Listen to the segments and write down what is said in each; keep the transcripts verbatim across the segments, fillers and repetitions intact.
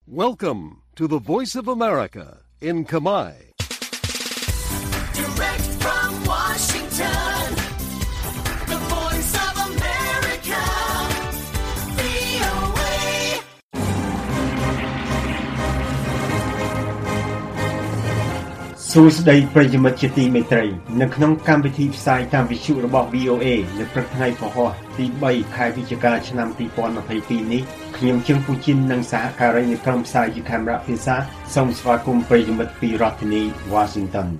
Welcome to the Voice of America in Khmer. Direct from Washington, the Voice of America, វី អូ เอសួស្តីប្រិយមិត្តជាទីមេត្រីនៅក្នុងកម្មវិធីផ្សាយតាមវិទ្យុរបស់ វី អូ เอ នៅព្រឹកថ្ងៃពហុទី3ខែវិច្ឆិកាឆ្នាំពីរពាន់ម្ភៃពីរនេះខ្ញុំជើងពូជីននិងសហការីនៃក្រុមផ្សាយជាកាមេរ៉ាភាសាសូមស្វាគមន៍ប្រិយមិត្តពីរដ្ឋធានី Washington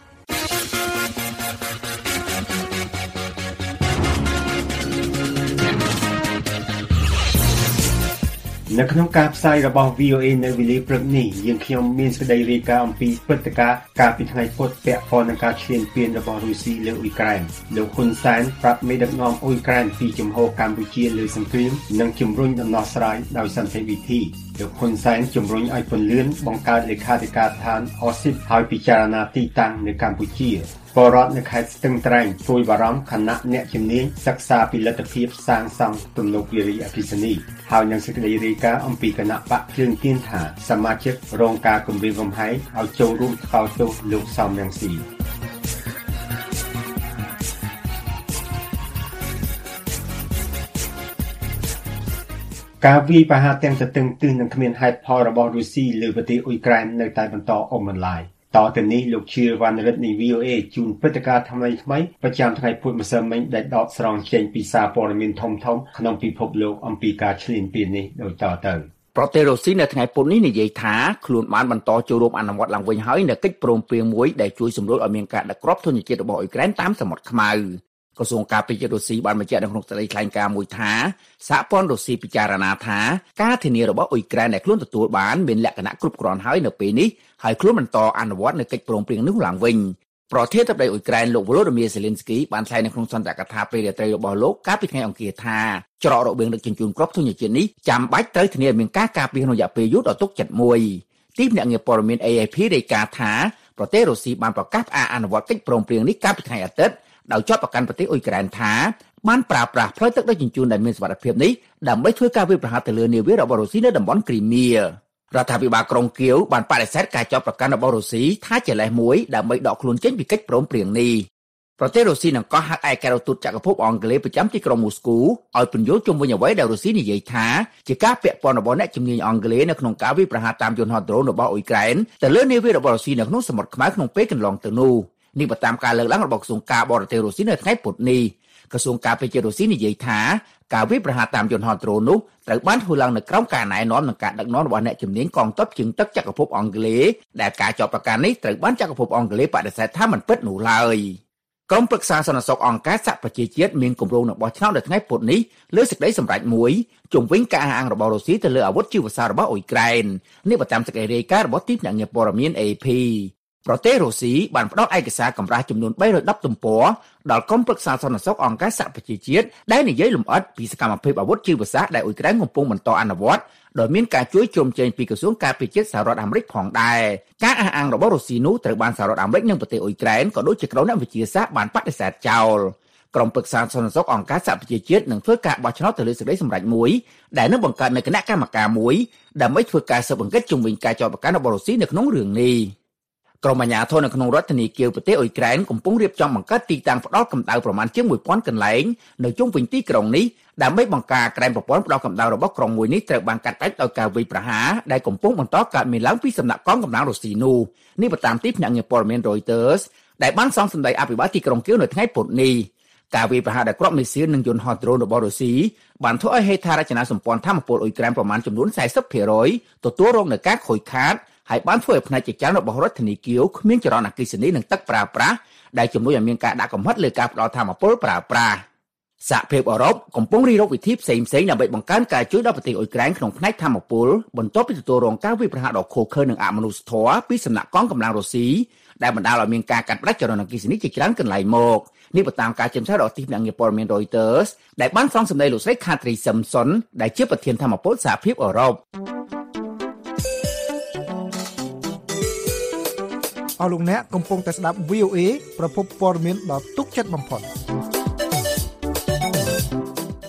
នៅក្នុងការផ្សាយរបស់ វី អូ เอ នៅវេលាព្រឹកនេះយើងខ្ញុំមានសេចក្តីរាយការណ៍អំពីព្រឹត្តិការណ៍កាលពីថ្ងៃពុធពាក់ព័ន្ធនឹងការឈ្លានពានរបស់រុស្ស៊ីលើអ៊ុយក្រែនលោកហ៊ុនសែនប្រាប់មេដឹកនាំអ៊ុយក្រែនពីជំហរកម្ពុជាលើសង្គ្រាមនិងជំរុញដំណោះស្រាយដោយសន្តិវិធីលោកហ៊ុនសែនជំរុញឲ្យពន្លឿនបង្កើតលេខាធិការដ្ឋានអូស៊ីបឲ្យពិចារណាទីតាំងនៅកម្ពុជាពលរដ្ឋនៅខេត្តស្ទឹងត្រែងព្រួយបារម្ភខណៈអ្នកជំនាញសិក្សាពីលទ្ធភាពសាងសង់ទំនប់វារីអគ្គិសនីហើយនឹងសេចក្តីរាយការណ៍អំពីគណៈបកភ្លើងទៀនថាសមាជិករងការគំរាមកំហែងឲ្យចូលរួមថ្កោលទោសលោកសំរងស៊ីការវាយប្រហារទាំងស្ទឹងទឹះនិងគ្មានហេតុផលរបស់រុស្ស៊ីលើប្រទេសអ៊ុយក្រែននៅតែបន្តអូសបន្លាយតទៅនេះលោកជាវណ្ណរិទ្ធនៃ វី អូ เอ ជូនព្រឹត្តិការណ៍ថ្មីថ្មីប្រចាំថ្ងៃពុធម្សិលមិញដែលដកស្រង់ចេញពីសារព័ត៌មានធំធំក្នុងពិភពលោកអំពីការឈ្លានពាននេះដូចតទៅប្រទេសរុស្ស៊ីនៅថ្ងៃពុធនេះនិយាយថាខ្លួនបានបន្តចូលរួមអនុវត្តឡើងវិញហើយនៅកិច្ចព្រមព្រៀងមួយដែលជួយសម្រួលឲ្យមានការដឹកគ្រាប់ធញ្ញជាតិរបស់អ៊ុយក្រែនតាមសមុទ្រខ្មៅក្រសួងការពារជាតិរុស្ស៊ីបានបញ្ជាក់នៅក្នុងសេចក្តីថ្លែងការណ៍មួយថាសហព័ន្ធរុស្ស៊ីពិចារណាថាការធានារបស់អ៊ុយក្រែនដែលខ្លួនទទួលបានមានលក្ខណៈគ្រប់គ្រាន់ហើយនៅពេលនេះហើយខ្លួនបន្តអនុវត្តនៅកិច្ចព្រមព្រៀងនោះឡើងវិញប្រធានាធិបតីអ៊ុយក្រែនលោក Volodymyr Zelensky បានថ្លែងនៅក្នុងសន្ទរកថាពេលរាត្រីរបស់លោកកាលពីថ្ងៃអង្គារថាច្រករបៀងដឹកជញ្ជូនគ្រាប់ធញ្ញជាតិនេះចាំបាច់ត្រូវធានាមានការការពារក្នុងរយៈពេលយូរដល់ទុកចិត្តមួយទីភ្នាក់ងារព័ត៌មាន เอ เอฟ រាយការណ៍ថាប្រទេសរុស្ស៊ីបានប្រកាសផ្អាកអនុវត្តកិច្ចព្រមព្រៀងនេះកាលពីថ្ងៃអាទិត្យដោយជាប់ប្រកាន់ប្រទេសអ៊ុយក្រែនថាបានប្រើប្រាស់ផ្លូវទឹកដឹកជញ្ជូនដែលមានសុវត្ថិភាពនេះដើម្បីធ្វើការវាយប្រហារទៅលើនាវារបស់រុស្ស៊ីនៅតំបន់គ្រីមៀរដ្ឋាភិបាលក្រុងគៀវបានបដិសេធការចាប់ប្រកាន់របស់រុស្ស៊ីថាជាលេសមួយដើម្បីដកខ្លួនចេញពីកិច្ចព្រមព្រៀងនេះប្រទេសរុស្ស៊ីនឹងកោះហៅឯករាជ្យទូតចក្រភពអង់គ្លេសប្រចាំទីក្រុងមូស្គូឲ្យពន្យល់ជុំវិញអ្វីដែលរុស្ស៊ីនិយាយថាជាការពាក់ព័ន្ធរបស់អ្នកជំនាញអង់គ្លេសនៅក្នុងការវាយប្រហារតាមយន្តហោះដ្រូនរបស់អ៊ុយក្រែនទៅលើនាវារបស់រុស្ស៊ីនៅក្នុងសមុទ្រខ្មៅក្នុងពេលកន្លងទៅនោះនេះបើតាមការលើកឡើងរបស់ក្រសួងការបរទេសរុស្ស៊ីនៅថ្ងៃពុធនេះក្រសួងការពារជាតិរុស្ស៊ីនិយាយថាការវាយប្រហារតាមយន្តហោះដ្រូននោះត្រូវបានធ្វើឡើងនៅក្រោមការណែនាំនិងការដឹកនាំរបស់អ្នកជំនាញកងទ័ពជើងទឹកចក្រភពអង់គ្លេសដែលការចាប់ប្រកាន់នេះត្រូវបានចក្រភពអង់គ្លេសបដិសេធថាមិនពិតនោះឡើយក្រុមប្រឹក្សាសន្តិសុខអង្គការសហប្រជាជាតិមានគម្រោងនឹងបោះឆ្នោតនៅថ្ងៃពុធនេះលើសេចក្តីសម្រេចមួយជុំវិញការអះអាងរបស់រុស្ស៊ីទៅលើអាវុធជីវសាស្ត្ររបស់អ៊ុយក្រែននេះបើតាមសេចក្តីរាយការណ៍របស់ទីភ្នាក់ងារព័ត៌មាន เอ เอฟ ប្រទេសរុស្ស៊ីបានផ្ដល់ឯកសារកម្រាស់ចំនួនបីរយដប់ទំព័រដល់ក្រុមប្រឹក្សាសន្តិសុខអង្គការសហប្រជាជាតិដែលនិយាយលម្អិតពីសកម្មភាពអាវុធជីវសាស្ត្រដែលអ៊ុយក្រែនកំពុងបន្តអនុវត្តដោយមានការជួយជ្រោមជ្រែងពីក្រសួងការពារជាតិសហរដ្ឋអាមេរិកផងដែរការអះអាងរបស់រុស្ស៊ីនោះត្រូវបានសហរដ្ឋអាមេរិកនិងប្រទេសអ៊ុយក្រែនក៏ដូចជាក្រុមអ្នកវិទ្យាសាស្ត្របានបដិសេធចោលក្រុមប្រឹក្សាសន្តិសុខអង្គការសហប្រជាជាតិនឹងធ្វើការបោះឆ្នោតទៅលើសេចក្តីសម្រេចមួយដែលនឹងបង្កើតនូវគណៈកម្មការមួយដើម្បីធ្វើការស៊ើបអង្កេតជុំវិញការចោទប្រកាន់របស់រុស្ស៊ីនៅក្នុងរឿងនេះក្រុមអាជ្ញាធរនៅក្នុងរដ្ឋធានីគៀវប្រទេសអ៊ុយក្រែនកំពុងរៀបចំបង្កើតទីតាំងផ្ដល់កម្ដៅប្រមាណជាងមួយពាន់កន្លែងនៅជុំវិញទីក្រុងនេះដើម្បីបង្ការក្រែមប្រព័ន្ធផ្ដល់កម្ដៅរបស់ក្រុងមួយនេះត្រូវបានកាត់ផ្តាច់ដោយការវាយប្រហារដែលកំពុងបន្តកើតមានឡើងពីសំណាក់កងកម្លាំងរុស្ស៊ីនោះនេះបើតាមទីភ្នាក់ងារព័ត៌មាន Reuters ដែលបានសងសម្ដីអភិបាលទីក្រុងគៀវនៅថ្ងៃពុធនេះការវាយប្រហារដោយគ្រាប់មីស៊ីលនិងយន្តហោះដ្រូនរបស់រុស្ស៊ីបានធ្វើឲ្យហេដ្ឋារចនាសម្ព័ន្ធថាមពលអ៊ុយក្រែនប្រមាណចំនួនสี่สิบភាគរយ ទទួលរងនឹងការខូចខាតហើយបានធ្វើឲ្យផ្នែកជាច្រើនរបស់រដ្ឋធានីគៀវគ្មានចរន្តអគ្គិសនីនិងទឹកប្រើប្រាស់ដែលជំនួយឲ្យមានការដាក់កំហិតលើការផ្ដល់ថាមពលប្រើប្រាស់សហភាពអឺរ៉ុបកំពុងរិះរកវិធីផ្សេងៗដើម្បីបង្កើនការជួយដល់ប្រទេសអ៊ុយក្រែនក្នុងផ្នែកថាមពលបន្ទាប់ពីទទួលរងការវាយប្រហារដ៏ឃោរឃៅនិងអមនុស្សធម៌ពីសំណាក់កងកម្លាំងរុស្ស៊ីដែលបណ្ដាលឲ្យមានការកាត់ផ្តាច់ចរន្តអគ្គិសនីជាច្រើនកន្លែងមកនេះបើតាមការជំទាស់របស់ទីភ្នាក់ងារព័ត៌មាន Reuters ដែលបានសងសម្ដីលោកស្រី Catherine Simpson ដែលជាប្រធានថាមពលសហភាពអឺរ៉ុបអស់លោកអ្នកកំពុងតែស្ដាប់ វី អូ เอ ប្រភពព័ត៌មានដ៏ទុកចិត្តបំផុត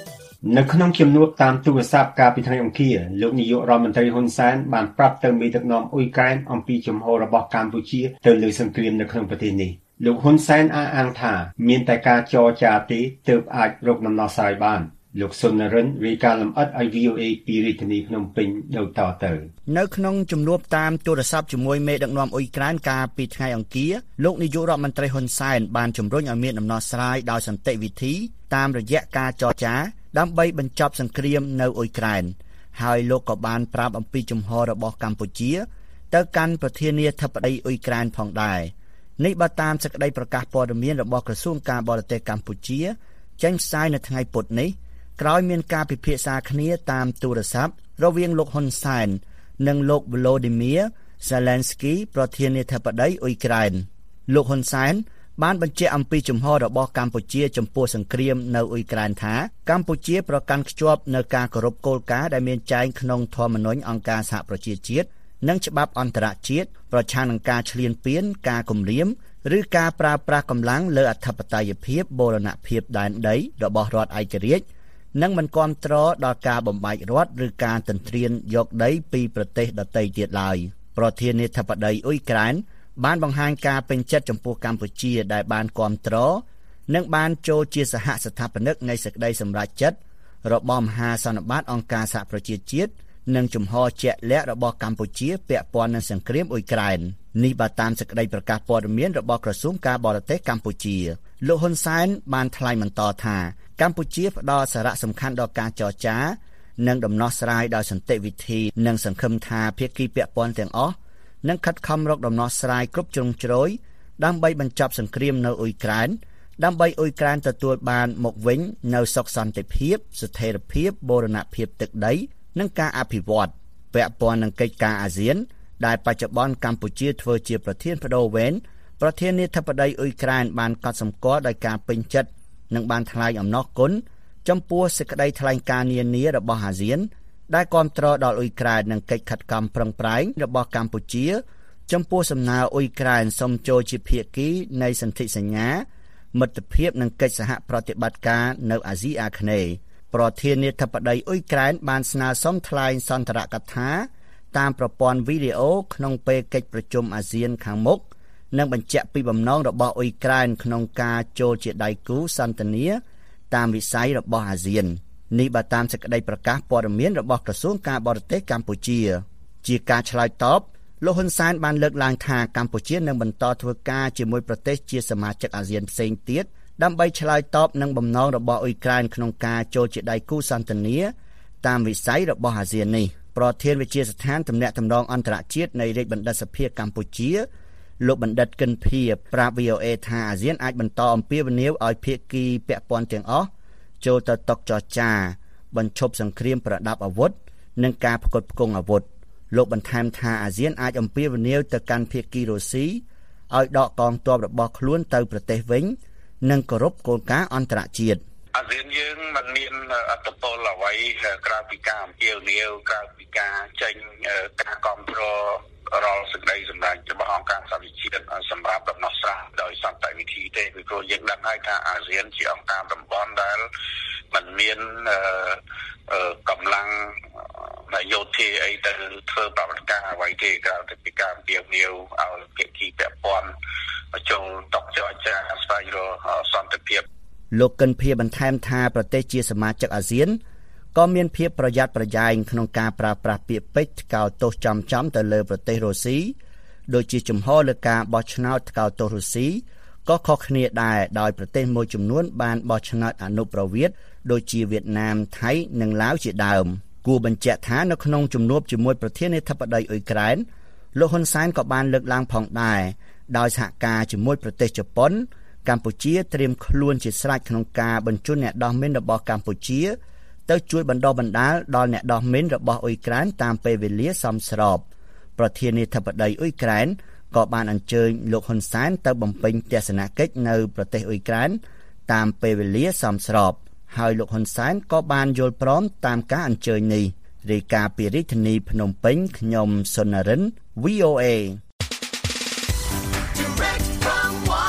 នៅក្នុងជំនួបតាមទូរស័ព្ទកាលពីថ្ងៃអង្គារលោកនាយករដ្ឋមន្ត្រីហ៊ុនសែនបានប្រាប់ទៅមេដឹកនាំអ៊ុយក្រែនអំពីជំហររបស់កម្ពុជាទៅលើសង្គ្រាមនៅក្នុងប្រទេសនេះលោកហ៊ុនសែនអះអាងថាមានតែការចរចាទេទើបអាចរកដំណោះស្រាយបានលោកសុននរិនរាយការណ៍លម្អិតឲ្យ វី អូ អេ ពីរាជធានីភ្នំពេញដូចតទៅនៅក្នុងជំនួបតាមទូរស័ព្ទជាមួយមេដឹកនាំអ៊ុយក្រែនកាលពីថ្ងៃអង្គារលោកនាយករដ្ឋមន្ត្រីហ៊ុនសែនបានជំរុញឲ្យមានដំណោះស្រាយដោយសន្តិវិធីតាមរយៈការចរចាដើម្បីបញ្ចប់សង្គ្រាមនៅអ៊ុយក្រែនហើយលោកក៏បានប្រាប់អំពីជំហររបស់កម្ពុជាទៅកាន់ប្រធានាធិបតីអ៊ុយក្រែនផងដែរនេះបើតាមសេចក្តីប្រកាសព័ត៌មានរបស់ក្រសួងការបរទេសកម្ពុជាចេញផ្សាយនៅថ្ងៃពុធនេះក្រោយមានការពិភាក្សាគ្នាតាមទូរស័ព្ទរវាងលោកហ៊ុនសែននិងលោក Volodymyr Zelensky ប្រធានាធិបតីអ៊ុយក្រែនលោកហ៊ុនសែនបានបញ្ជាក់អំពីជំហររបស់កម្ពុជាចំពោះសង្គ្រាមនៅអ៊ុយក្រែនថាកម្ពុជាប្រកាន់ខ្ជាប់នូវការគោរពគោលការណ៍ដែលមានចែងក្នុងធម្មនុញ្ញអង្គការសហប្រជាជាតិនិងច្បាប់អន្តរជាតិប្រឆាំងនឹងការឈ្លានពានការគំរាមឬការប្រើប្រាស់កម្លាំងលើអធិបតេយ្យភាពបូរណភាពដែនដីរបស់រដ្ឋឯករាជ្យនិងមិនគាំទ្រដល់ការបំបែករដ្ឋឬការទន្ទ្រានយកដីពីប្រទេសដទៃទៀតឡើយប្រធានាធិបតីអ៊ុយក្រែនបានបង្ហាញការពេញចិត្តចំពោះកម្ពុជាដែលបានគាំទ្រនិងបានចូលជាសហស្ថាបនិកនៃសេចក្តីសម្រេចចិត្តរបស់មហាសន្និបាតអង្គការសហប្រជាជាតិនិងជំហរជាក់លាក់របស់កម្ពុជាពាក់ព័ន្ធនឹងសង្គ្រាមអ៊ុយក្រែននេះបើតាមសេចក្តីប្រកាសព័ត៌មានរបស់ក្រសួងការបរទេសកម្ពុជាលោកហ៊ុនសែនបានថ្លែងបន្តថាកម្ពុជាផ្ដល់សារៈសំខាន់ដល់ការចរចានិងដំណោះស្រាយដោយសន្តិវិធីនិងសង្ឃឹមថាភាគីពាក់ព័ន្ធទាំងអស់នឹងខិតខំរកដំណោះស្រាយគ្រប់ជ្រុងជ្រោយដើម្បីបញ្ចប់សង្គ្រាមនៅអ៊ុយក្រែនដើម្បីអ៊ុយក្រែនទទួលបានមកវិញនូវសុខសន្តិភាពស្ថិរភាពបូរណភាពទឹកដីនិងការអភិវឌ្ឍពាក់ព័ន្ធនឹងកិច្ចការអាស៊ានដែលបច្ចុប្បន្នកម្ពុជាធ្វើជាប្រធានបដូវវេនប្រធានាធិបតីអ៊ុយក្រែនបានកត់សម្គាល់ដោយការពេញចិត្តនិងបានថ្លែងអំណរគុណចំពោះសេចក្តីថ្លែងការណ៍នានារបស់អាស៊ានដែលគាំទ្រដល់អ៊ុយក្រែននិងកិច្ចខិតខំប្រឹងប្រែងរបស់កម្ពុជាចំពោះសំណើអ៊ុយក្រែនសុំចូលជាភាគីនៃសន្ធិសញ្ញាមិត្តភាពនិងកិច្ចសហប្រតិបត្តិការនៅអាស៊ីអាគ្នេយ៍ប្រធានាធិបតីអ៊ុយក្រែនបានស្នើសុំថ្លែងសន្ទរកថាតាមប្រព័ន្ធវីដេអូក្នុងពេលកិច្ចប្រជុំអាស៊ានខាងមុខនិងបញ្ជាក់ពីបំណងរបស់អ៊ុយក្រែនក្នុងការចូលជាដៃគូសន្ទនាតាមវិស័យរបស់អាស៊ាននេះបើតាមសេចក្តីប្រកាសព័ត៌មានរបស់ក្រសួងការបរទេសកម្ពុជាជាការឆ្លើយតបលោកហ៊ុនសែនបានលើកឡើងថាកម្ពុជានឹងបន្តធ្វើការជាមួយប្រទេសជាសមាជិកអាស៊ានផ្សេងទៀតដើម្បីឆ្លើយតបនឹងបំណងរបស់អ៊ុយក្រែនក្នុងការចូលជាដៃគូសន្ទនាតាមវិស័យរបស់អាស៊ាននេះប្រធានវិទ្យាស្ថានទំនាក់ទំនងអន្តរជាតិនៃរាជបណ្ឌិតសភាកម្ពុជាលោកបណ្ឌិតកិនភៀប្រាប់ វី អូ អេ ថាអាស៊ានអាចបន្តអំពាវនាវឲ្យភាគីពាក់ព័ន្ធទាំងអស់ចូលទៅតុចរចាបញ្ឈប់សង្គ្រាមប្រដាប់អាវុធនិងការផ្គត់ផ្គង់អាវុធលោកបន្ថែមថាអាស៊ានអាចអំពាវនាវទៅកាន់ភាគីរុស្ស៊ីឲ្យដកកងទ័ពរបស់ខ្លួនទៅប្រទេសវិញនិងគោរពគោលការណ៍អន្តរជាតិអាស៊ានយើងមិនមានអត្តពលអ្វីក្រៅពីការអំពាវនាវក្រៅពីការចេញការគ្រប់គ្រងរាល់សេចក្តីសម្រេចរបស់អង្គការសហប្រជាជាតិសម្រាប់ដំណោះស្រាយដោយសន្តិវិធីទេពីព្រោះយើងដឹងហើយថាអាស៊ានជាអង្គការតំបន់ដែលមិនមានកម្លាំងយោធាអីទៅធ្វើប្រតិកម្មអ្វីទេក្រៅពីការអំពាវនាវឲ្យភាគីពាក់ព័ន្ធចូលតុចរចាស្វែងរកសន្តិភាពលោកកិនភៀបន្ថែមថាប្រទេសជាសមាជិកអាស៊ានក៏មានភាពប្រយ័ត្នប្រយែងក្នុងការប្រើប្រាស់ពាក្យពេចន៍ថ្កោលទោសចំចំទៅលើប្រទេសរុស្ស៊ីដូចជាជំហរលើការបោះឆ្នោតថ្កោលទោសរុស្ស៊ីក៏ខុសគ្នាដែរដោយប្រទេសមួយចំនួនបានបោះឆ្នោតអនុប្រវេសន៍ដូចជាវៀតណាមថៃនិងឡាវជាដើមគួរបញ្ជាក់ថានៅក្នុងជំនួបជាមួយប្រធានាធិបតីអ៊ុយក្រែនលោកហ៊ុនសែនក៏បានលើកឡើងផងដែរដោយសហការជាមួយប្រទេសជប៉ុនកម្ពុជាត្រៀមខ្លួនជាស្រេចក្នុងការបញ្ជូនអ្នកដោះមីនរបស់កម្ពុជាទៅជួយបណ្ដុះបណ្ដាលដល់អ្នកដោះមីនរបស់អ៊ុយក្រែនតាមពេលវេលាសមស្របប្រធានាធិបតីអ៊ុយក្រែនក៏បានអញ្ជើញលោកហ៊ុនសែនទៅបំពេញទស្សនកិច្ចនៅប្រទេសអ៊ុយក្រែនតាមពេលវេលាសមស្របហើយលោកហ៊ុនសែនក៏បានយល់ព្រមតាមការអញ្ជើញនេះរាយការណ៍ពីរាជធានីភ្នំពេញខ្ញុំសុននរិន វី អូ អេ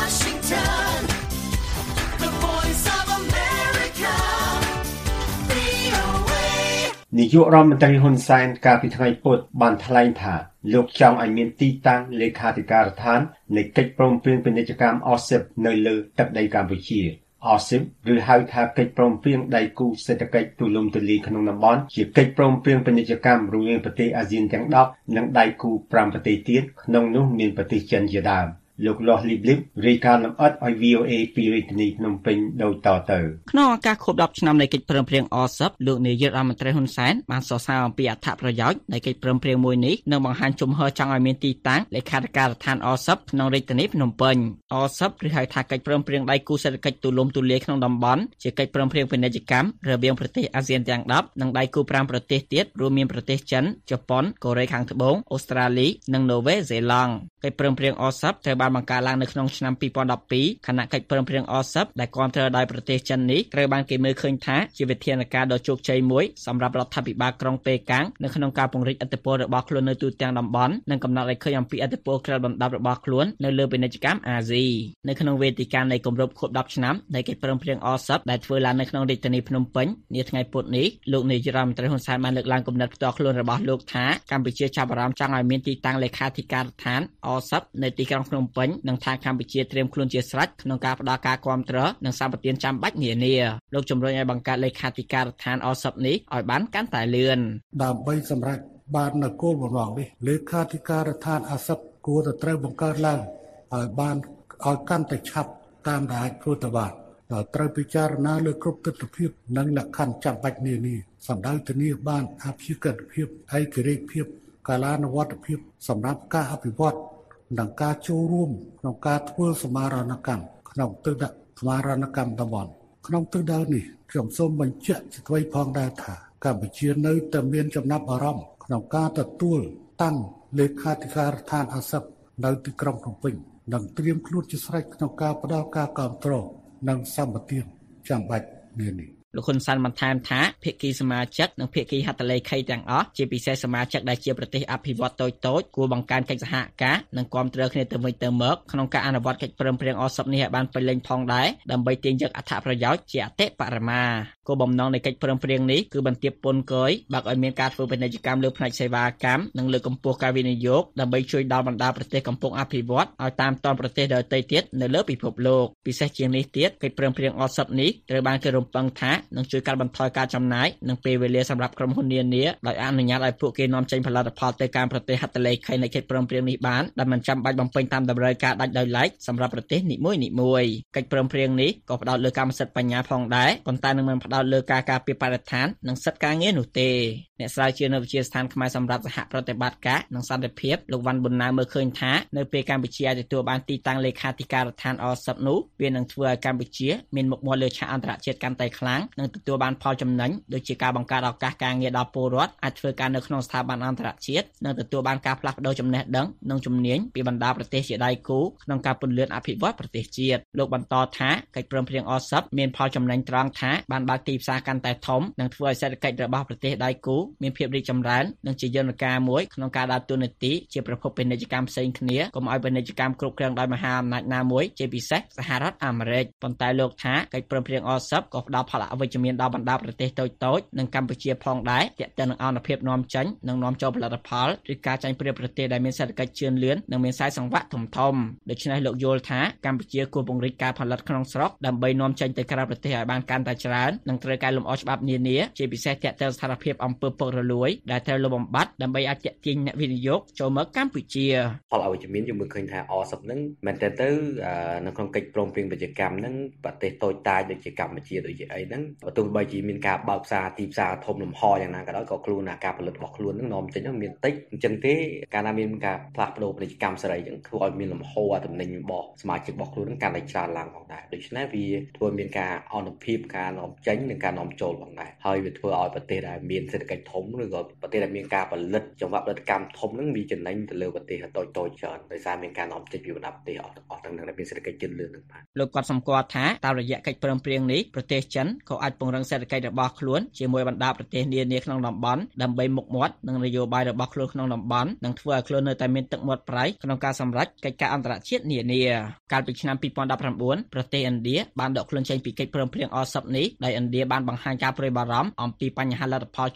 The voice of America, V នាយករដ្ឋមន្ត្រីហ៊ុនសែនកាលពីថ្ងៃពុធបានថ្លែងថាលោកចង់ឲ្យមានទីតាំងលេខាធិការដ្ឋាននៃកិច្ចព្រមព្រៀងពាណិជ្ជកម្ម អ សេ พี នៅលើទឹកដីកម្ពុជា អ សេ พี ឬហៅថាកិច្ចព្រមព្រៀងដៃគូសេដ្ឋកិច្ចទូលំទូលាយក្នុងតំបន់ជាកិច្ចព្រមព្រៀងពាណិជ្ជកម្មរវាងប្រទេសអាស៊ានទាំងដប់និងដៃគូប្រាំប្រទេសទៀតក្នុងនោះមានប្រទេសចិនជាដើមលោកលាស់លីបលីបរាយការណ៍លម្អិតឲ្យ វី អូ เอ ពីរាជធានីភ្នំពេញដូចតទៅក្នុងឱកាសខួបដប់ឆ្នាំនៃកិច្ចព្រមព្រៀង អ សេ พี លោកនាយករដ្ឋមន្ត្រីហ៊ុនសែនបានសរសើរអំពីអត្ថប្រយោជន៍នៃកិច្ចព្រមព្រៀងមួយនេះនិងបង្ហាញជំហរចង់ឲ្យមានទីតាំងលេខាធិការដ្ឋាន អ សេ พี ក្នុងរាជធានីភ្នំពេញ អ សេ พี ឬហៅថាកិច្ចព្រមព្រៀងដៃគូសេដ្ឋកិច្ចទូលំទូលាយក្នុងតំបន់ជាកិច្ចព្រមព្រៀងពាណិជ្ជកម្មរវាងប្រទេសអាស៊ានទាំងដប់និងដៃគូប្រាំប្រទេសទៀតរួមមានប្រទេសចិនជប៉ុនកូរ៉េខាងត្បូងអូស្ត្រាលីនិងនូវែលសេឡង់កិច្ចព្រមព្រៀង អ សេ พี ត្រូវបានបង្កើតឡើងនៅក្នុងឆ្នាំពីរពាន់ដប់ពីរខណៈកិច្ចព្រមព្រៀង អ សេ พี ដែលគាំទ្រដោយប្រទេសចិននេះត្រូវបានគេមើលឃើញថាជាវិធានការដ៏ជោគជ័យមួយសម្រាប់រដ្ឋាភិបាលក្រុងប៉េកាំងនៅក្នុងការពង្រីកឥទ្ធិពលរបស់ខ្លួននៅទូទាំងតំបន់និងកំណត់ឲ្យឃើញអំពីឥទ្ធិពលក្រៅបណ្ដាប់របស់ខ្លួននៅលើពាណិជ្ជកម្មអាស៊ីនៅក្នុងវេទិកានៃគម្រប់ខួបដប់ឆ្នាំនៃកិច្ចព្រមព្រៀង អ សេ พี ដែលធ្វើឡើងនៅក្នុងរាជធានីភ្នំពេញនាថ្ងៃពុធនេះលោកនាយករដ្ឋមន្ត្រីហ៊ុនសែនបានលើកឡើងគំនិតផ្ទាល់ខ្លួនរបស់លោកថាកម្ពុជាចាប់អារម្មណ៍ចង់ឲ្យមានទីតាំងលេខាធិការដ្ឋាន អ សេ พี នៅទីក្រុងភ្នំពេញនិងថាកម្ពុជាត្រៀមខ្លួនជាស្រេចក្នុងការផ្តល់ការគាំទ្រនិងសម្បទានចាំបាច់នានាលោកជំរុញឲ្យបង្កើតលេខាធិការដ្ឋាន អ សេ พี នេះឲ្យបានកាន់តែលឿនដើម្បីសម្រេចបាននូវគោលបំណងនេះលេខាធិការដ្ឋាន អ សេ พี គួរតែត្រូវបង្កើតឡើងឲ្យបានឲ្យកាន់តែឆាប់តាមដែលអាចធ្វើទៅបានត្រូវពិចារណាលើគ្រប់ទិដ្ឋភាពនិងលក្ខខណ្ឌចាំបាច់នានាសម្ដៅធានាបានអភិក្រិតភាពឯករាជ្យភាពកាលានុវត្តភាពសម្រាប់ការអភិវឌ្ឍនិងការចូលរួមក្នុងការធ្វើសមាហរណកម្មក្នុងទិដ្ឋសមាហរណកម្មតំបន់ក្នុងទិដ្ឋនេះខ្ញុំសូមបញ្ជាក់ជាថ្មីផងដែរថាកម្ពុជានៅតែមានចំណាប់អារម្មណ៍ក្នុងការទទួលតាំងលេខាធិការដ្ឋាន អ សេ พี នៅទីក្រុងភ្នំពេញនិងត្រៀមខ្លួនជាស្រេចក្នុងការផ្តល់ការគាំទ្រនិងសម្បទានចាំបាច់នានាលោកហ៊ុនសែនបន្ថែមថាភាគីសមាជិកនិងភាគីហត្ថលេខីទាំងអស់ជាពិសេសសមាជិកដែលជាប្រទេសអភិវឌ្ឍតូចៗគួរបង្កើនកិច្ចសហការនិងគាំទ្រគ្នាទៅវិញទៅមកក្នុងការអនុវត្តកិច្ចព្រមព្រៀង អ សេ พี នេះឲ្យបានពេញលេញផងដែរដើម្បីទាញយកអត្ថប្រយោជន៍ជាអតិបរមាគោលបំណងនៃកិច្ចព្រមព្រៀងនេះគឺបន្ទាបពន្ធគយបើកឲ្យមានការធ្វើពាណិជ្ជកម្មលើផ្នែកសេវាកម្មនិងលើកកម្ពស់ការវិនិយោគដើម្បីជួយដល់បណ្ដាប្រទេសកំពុងអភិវឌ្ឍឲ្យតាមទាន់ប្រទេសដទៃទៀតនៅលើពិភពលោកពិសេសជាងនេះទៀតកិច្ចព្រមព្រៀង អ សេ พี នេះត្រូវបានគេរំពឹងថានឹងជួយកាត់បន្ថយការចំណាយនិងពេលវេលាសម្រាប់ក្រុមហ៊ុននានាដោយអនុញ្ញាតឲ្យពួកគេនាំចេញផលិតផលទៅកាន់ប្រទេសហត្ថលេខីនៃកិច្ចព្រមព្រៀងនេះបានដែលមិនចាំបាច់បំពេញតាមតម្រូវការដាច់ដោយឡែកសម្រាប់ប្រទេសនីមួយៗកិច្ចព្រមព្រៀងនេះក៏ផ្ដោតលើកម្មសិទ្ធិបញ្ញាផងដែរប៉ុន្តែនឹងមិនផ្ដោតលើការការពារបរិស្ថាននិងសិទ្ធិការងារនោះទេអ្នកស្រាវជ្រាវនៅវិទ្យាស្ថានខ្មែរសម្រាប់សហប្រតិបត្តិការនិងសន្តិភាពលោកវ៉ាន់ប៊ុនណាមើលឃើញថានៅពេលកម្ពុជាអាចទទួលបានទីតាំងលេខាធិការដ្ឋាន អ សេ พี នោះវានឹងធ្វើឲ្យកម្ពុជាមានមុខមាត់លើឆាកអន្តរជាតិកាន់តែខ្លាំងនិងទទួលបានផលចំណេញដូចជាការបង្កើតឱកាសការងារដល់ពលរដ្ឋអាចធ្វើការនៅក្នុងស្ថាប័នអន្តរជាតិនិងទទួលបានការផ្លាស់ប្ដូរចំណេះដឹងនិងជំនាញពីបណ្ដាប្រទេសជាដៃគូក្នុងការពន្លឿនអភិវឌ្ឍប្រទេសជាតិលោកបន្តថាកិច្ចព្រមព្រៀង អ សេ พี មានផលចំណេញត្រង់ថាបានបើកទីផ្សារកាន់តែធំនិងធ្វើឲ្យសេដ្ឋកិច្ចរបស់ប្រទេសដៃគូមានភាពរីកចម្រើននិងជាយន្តការមួយក្នុងការដើរតួនាទីជាប្រភពពាណិជ្ជកម្មផ្សេងគ្នាកុំឲ្យពាណិជ្ជកម្មគ្រប់គ្រងដោយមហាអំណាចណាមួយជាពិសេសសហរដ្ឋអាមេរិកប៉ុន្តែលោកថាកិច្ចព្រមព្រៀង អ សេ พี ក៏ផ្ដល់ផលអវិជ្ជមានដល់បណ្ដាប្រទេសតូចៗនិងកម្ពុជាផងដែរទាក់ទងនឹងអនុភាពនាំចេញនិងនាំចូលផលិតផលឬការចាញ់ប្រៀបប្រទេសដែលមានសេដ្ឋកិច្ចជឿនលឿននិងមានខ្សែសង្វាក់ធំធំដូច្នេះលោកយល់ថាកម្ពុជាគួរពង្រីកការផលិតក្នុងស្រុកដើម្បីនាំចេញទៅក្រៅប្រទេសឲ្យបានកាន់តែច្រើននិងត្រូវកែលម្អច្បាប់នានាជាពិសេសទាក់ទងស្ថានភាពអំពើពុករលួយដែលត្រូវលុបបំបាត់ដើម្បីអាចទាក់ទាញអ្នកវិនិយោគចូលមកកម្ពុជាផលអវិជ្ជមានយើងមើលឃើញថា អ សេ พี ហ្នឹងមែនតើទៅនៅក្នុងកិច្ចព្រមព្រៀងពាណិជ្ជកម្មហ្នឹងប្រទេសតូចតាចដូចជាកម្ពុជាដូចជាអីហ្នឹងបើទោះបីជាមានការបើកផ្សារទីផ្សារធំលំហយ៉ាងណាក៏ដោយក៏ខ្លួនណាការផលិតរបស់ខ្លួនហ្នឹងនាំចេញហ្នឹងមានតិចអញ្ចឹងទេកាលណាមានការផ្លាស់ប្ដូរពាណិជ្ជកម្មសេរីអញ្ចឹងធ្វើឲ្យមានលំហអាទំនិញរបស់សមាជិករបស់ខ្លួនហ្នឹងកាន់តែច្រើនឡើងផងដែរដូច្នេះវាធ្វើមានការអនុភាពការនាំចេញនិងការនាំចូលផងដែរហើយវាធ្វើឲ្យប្រទេសដែលមានសេដ្ឋកិច្ចធំឬក៏ប្រទេសដែលមានការផលិតចង្វាក់ផលិតកម្មធំហ្នឹងវាចំណេញទៅលើប្រទេសតូចតូចច្រើនដោយសារមានការនាំចេញពីបណ្ដាប្រទេសអស់អស់ទាំងដែលមានសេដ្ឋកិច្ចជឿនលឿនហ្នឹងបាទលោកគាត់សម្គាល់ថាតាមរយៈកិច្ចព្រមព្រៀងនេះប្រទេសចិនក៏អាចពង្រឹងសេដ្ឋកិច្ចរបស់ខ្លួនជាមួយបណ្ដាប្រទេសនានាក្នុងតំបន់ដើម្បីមុខមាត់និងនយោបាយរបស់ខ្លួនក្នុងតំបន់និងធ្វើឲ្យខ្លួននៅតែមានទឹកមាត់ប្រៃក្នុងការសម្រេចកិច្ចការអន្តរជាតិនានាកាលពីឆ្នាំពីរពាន់ដប់ប្រាំបួនប្រទេសឥណ្ឌាបានដកខ្លួនចេញពីកិច្ចព្រមព្រៀង អ សេ พี នេះដោយឥណ្ឌាបានបង្ហាញការព្រួយបារម្ភអំពីបញ្ហាលទ្ធផលចូលទៅកាន់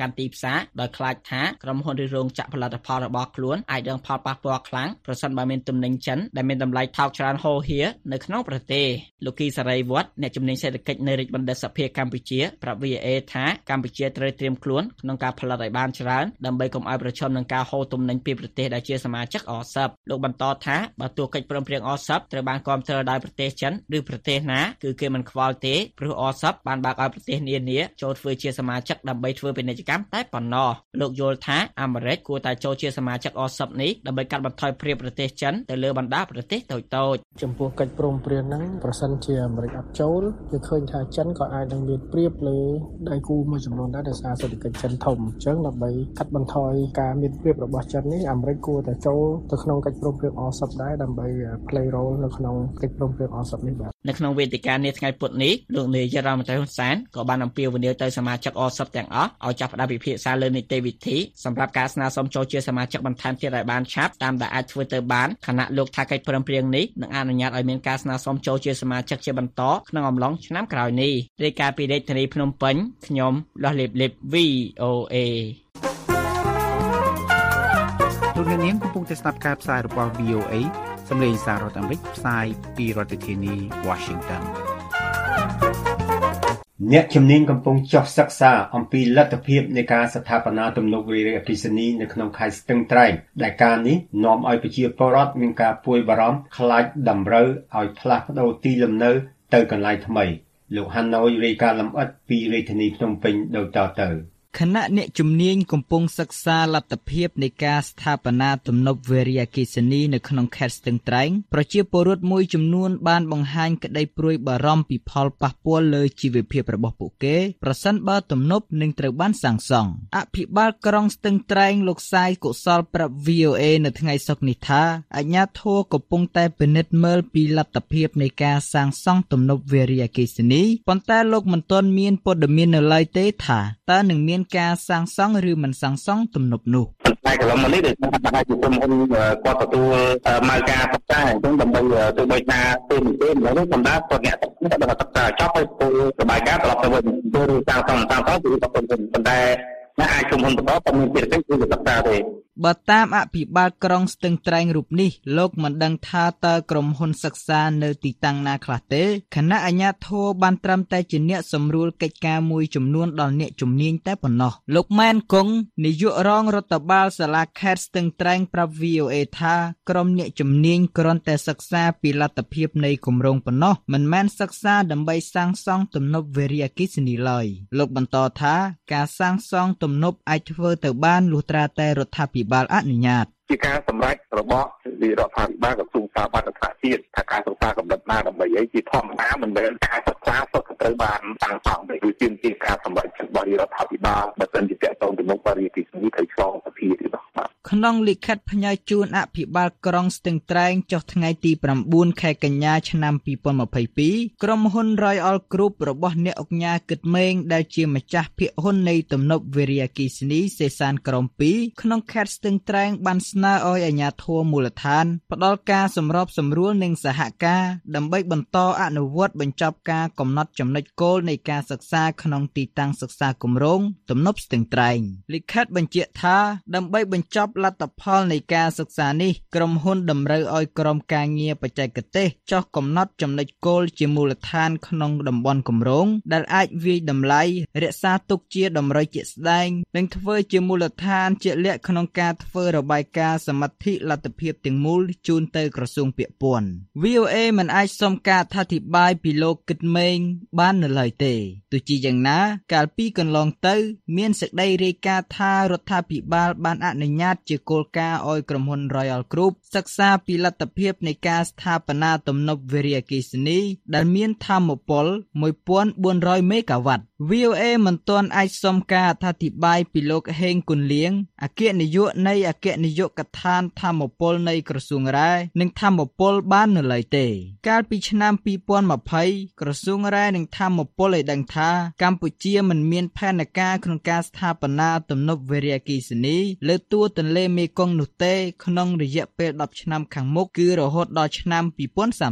កាន់ទីផ្សារដោយខ្លាចថាក្រុមហ៊ុនឬរោងចក្រផលិតផលរបស់ខ្លួនអាចរងផលប៉ះពាល់ខ្លាំងប្រសិនបើមានទំនិញចិនដែលមានតម្លៃថោកច្រើនហូរហៀនៅក្នុងប្រទេសលោកគីសារីវត្តអ្នកជំនាញសេដ្ឋកិច្ចនៅរាជបណ្ឌិតសភាកម្ពុជាប្រាប់ វី អូ เอ ថាកម្ពុជាត្រូវត្រៀមខ្លួនក្នុងការផលិតឲ្យបានច្រើនដើម្បីកុំឲ្យប្រឈមនឹងការហូរទំនិញពីប្រទេសដែលជាសមាជិកអ សឹប លោកបន្តថាបើទោះកិច្ចព្រមព្រៀងអ សឹប ត្រូវបានគាំទ្រដោយប្រទេសចិនឬប្រទេសណាគឺគេមិនខ្វល់ទេព្រោះអ សឹប បានបើកឲ្យប្រទេសនានាចូលធ្វើជាសមាជិកដើម្បីធ្វើពាណិជ្ជកម្មតែប៉ុណ្ណោះលោកយល់ថាអាមេរិកគួរតែចូលជាសមាជិកអ សឹប នេះដើម្បីកាត់បន្ថយព្រៀបប្រទេសចិនទៅលើបណ្ដាប្រទេសតូចៗចំពោះកិច្ចព្រមព្រៀងហ្នឹងប្រសិនជាអាមេរិកអត់ចូលគឺឃើញថាចិនក៏អាចនឹងមានព្រៀបលើដៃគូមួយចំនួនដែរដោយសារសេដ្ឋកិច្ចចិនធំអញ្ចឹងដើម្បីកាត់បន្ថយការមានព្រៀបរបស់ចិននេះអាមេរិកគួរតែចូលទៅក្នុងកិច្ចព្រមព្រៀងអ សឹប ដែរដើម្បី play role នៅក្នុងកិច្ចព្រមព្រៀងអ សឹប នេះបាទនៅក្នុងវេទិកានេះថ្ងៃពុធនេះលោកនាយករដ្ឋមន្ត្រីហ៊ុនសែនក៏បានអំពាវនាវទៅសមាជិកអ សឹប ទាំងអស់ឲ្យចាប់ផ្ដើមពិភាក្សាលើនីតិវិធីសម្រាប់ការស្នើសុំចូលជាសមាជិកបន្ថែមទៀតឲ្យបានឆាប់តាមដែលអាចធ្វើទៅបានខណៈលោកថាកិច្ចព្រមព្រៀងនេះនឹងអនុញ្ញាតឲ្យមានការស្នើសុំចូលជាសមាជិកជាបន្តក្នុងអំឡុងឆ្នាំក្រោយនេះរាយការណ៍ពីរាជធានីភ្នំពេញខ្ញុំលាស់លីបលីប វី អូ เอលោកអ្នកនាងកំពុងតែស្ដាប់ការផ្សាយរបស់ វី អូ เอ សម្លេងសាររដ្ឋអាមេរិកផ្សាយពីរដ្ឋធានី Washington អ្នកជំនាញកំពុងចុះសិក្សាអំពីលទ្ធភាពនៃការស្ថាបនាទំនប់វារីអគ្គិសនីនៅក្នុងខេត្តស្ទឹងត្រែងដែលការនេះនាំឲ្យប្រជាពលរដ្ឋមានការព្រួយបារម្ភខ្លាចតម្រូវឲ្យផ្លាស់ប្ដូរទីលំនៅទៅកន្លែងថ្មីលោកហាណូយរាយការណ៍លម្អិតពីរាជធានីភ្នំពេញដូចតទៅខណៈអ្នកជំនាញកំពុងសិក្សាលទ្ធភាពនៃការស្ថាបនាទំនប់វារីអគ្គិសនីនៅក្នុងខេត្តស្ទឹងត្រែងប្រជាពលរដ្ឋមួយចំនួនបានបង្ហាញក្តីព្រួយបារម្ភពីផលប៉ះពាល់លើជីវភាពរបស់ពួកគេប្រសិនបើទំនប់នឹងត្រូវបានសាងសង់អភិបាលក្រុងស្ទឹងត្រែងលោកសាយកុសលប្រាប់ វី អូ เอ នៅថ្ងៃសុក្រនេះថាអាជ្ញាធរកំពុងតែពិនិត្យមើលពីលទ្ធភាពនៃការសាងសង់ទំនប់វារីអគ្គិសនីប៉ុន្តែលោកមិនទាន់មានព័ត៌មាននៅឡើយទេថាតើនឹងមានការសាងសង់ឬមិនសាងសង់ទំនប់នោះតែកន្លងមកនេះដែលថាជាក្រុមហ៊ុនគាត់ទទួលមកការសិក្សាអញ្ចឹងដើម្បីធ្វើបីថាទេមិនទេម្ល៉េះនេះសម្រាប់គាត់អ្នកគាត់សិក្សាចប់ហើយពលរបាយការណ៍ត្រឡប់ទៅវិញទៅសាងសង់សាងសង់គឺគាត់ប៉ុន្តែអ្នកអាចក្រុមហ៊ុនបន្តតែមានភារកិច្ចគឺសិក្សាទេបើតាមអភិបាលក្រុងស្ទឹងត្រែងរូបនេះលោកមិនដឹងថាតើក្រុមហ៊ុនសិក្សានៅទីតាំងណាខ្លះទេខណៈអាជ្ញាធរបានត្រឹមតែជាអ្នកសម្រួលកិច្ចការមួយចំនួនដល់អ្នកជំនាញតែប៉ុណ្ណោះលោកម៉ែនគង់នាយករងរដ្ឋបាលសាលាខេត្តស្ទឹងត្រែងប្រាប់ វី អូ เอ ថាក្រុមអ្នកជំនាញគ្រាន់តែសិក្សាពីលទ្ធភាពនៃគម្រោងប៉ុណ្ណោះមិនមែនសិក្សាដើម្បីសាងសង់ទំនប់វារីអគ្គិសនីឡើយលោកបន្តថាការសាងសង់ទំនប់អាចធ្វើទៅបានលុះត្រាតែរដ្ឋាភិបាលអនុញ្ញាតជាការសម្រេចរបស់វិរដ្ឋាភិបាលក្រសួងសាធារណសុខជាតិថាការសិក្សាកម្រិតណាដើម្បីអីជាធម្មតាមិនមែនការសិក្សាសុទ្ធត្រូវបានតាំងតង់ទេគឺជាជាការសម្រេចរបស់វិរដ្ឋាភិបាលបើមិនជាតកតងទៅនឹងបរិយាកាសនេះត្រូវឆ្លងសភាទេបាទក្នុងលិខិតផ្ញើជូនអភិបាលក្រុងស្ទឹងត្រែងចុះថ្ងៃទី៩ខែកញ្ញាឆ្នាំ២០២២ក្រុមហ៊ុន Royal Group របស់អ្នកអង្គការគិតមេងដែលជាម្ចាស់ភាគហ៊ុននៃទំនប់វារីអគ្គិសនីសេសានក្រមពីរក្នុងខេត្តស្ទឹងត្រែងបានស្នើឲ្យអាជ្ញាធរមូលដ្ឋានផ្ដល់ការសម្របសម្រួលនិងសហការដើម្បីបន្តអនុវត្តបញ្ចប់ការកំណត់ចំណុចគោលនៃការសិក្សាក្នុងទីតាំងសិក្សាគម្រោងទំនប់ស្ទឹងត្រែងលិខិតបញ្ជាក់ថាដើម្បីបញ្ចប់លទ្ធផលនៃការសិក្សានេះក្រុមហ៊ុនតម្រូវឲ្យក្រុមការងារបច្ចេកទេសចុះកំណត់ចំណុចគោលជាមូលដ្ឋានក្នុងតំបន់គម្រោងដែលអាចវាយតម្លៃរក្សាទុកជាតម្រុយជាក់ស្ដែងនិងធ្វើជាមូលដ្ឋានជាក់លាក់ក្នុងការធ្វើរបាយការណ៍សមត្ថិលទ្ធភាពទាំងមូលជូនទៅក្រសួងពាក់ព័ន្ធ វី អូ เอ មិនអាចសុំការអធិប្បាយពីលោកគិតមេងបាននៅឡើយទេទោះជាយ៉ាងណាកាលពីកន្លងទៅមានសេចក្តីរាយការណ៍ថារដ្ឋាភិបាលបានអនុញ្ញាតជាគោលការណ៍ឲ្យក្រុមហ៊ុន Royal Group សិក្សាពីលទ្ធភាពនៃការស្ថាបនាទំនប់វារីអគ្គិសនីដែលមានថាមពលមួយពាន់បួនរយមេហ្គាវ៉ាត់ វី អូ เอ មិនទាន់អាចសុំការអធិប្បាយពីលោកហេងគុនលៀងអគ្គនាយកនៃអគ្គនាយកដ្ឋានថាមពលនៃក្រសួងរ៉ែនិងថាមពលបាននៅឡើយទេកាលពីឆ្នាំ២០២០ក្រសួងរ៉ែនិងថាមពលឲ្យដឹងថាកម្ពុជាមិនមានផែនការក្នុងការស្ថាបនាទំនប់វារីអគ្គិសនីលើទួលទន្លេមេគង្គនោះទេក្នុងរយៈពេលដប់ឆ្នាំខាងមុខគឺរហូតដល់ឆ្នាំ២០៣០ខ